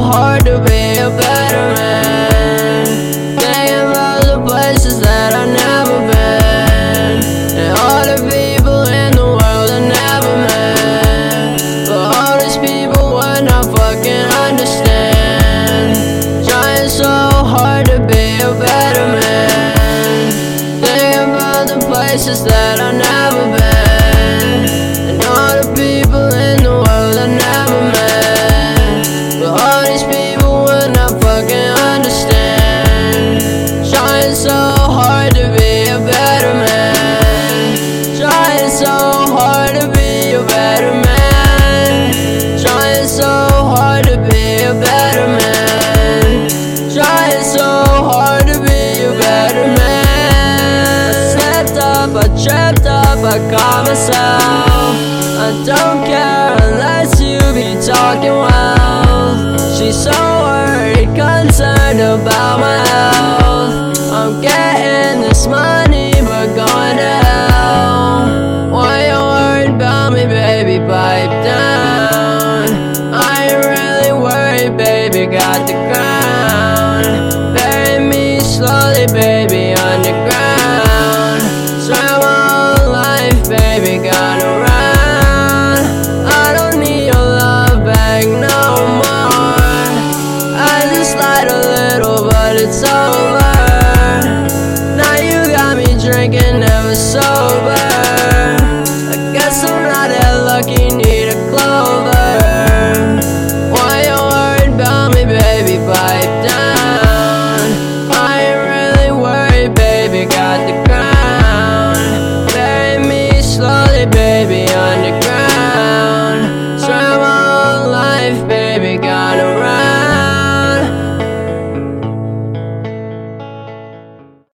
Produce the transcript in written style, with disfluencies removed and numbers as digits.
hard to be a better man. Thinking about the places that I've never been, and all the people in the world I never met. But all these people would not fucking understand. Trying so hard to be a better man. Thinking about the places that I've never been, and all the people in the world I never met. But all these people would not fucking understand. Trying so hard to be a better man. Trying so hard to be a better man. Trying so hard to be a better man. Trying so hard to be a better man. I slept up, I tripped up, I caught myself. I don't care unless you be talking well. She's so worried, concerned about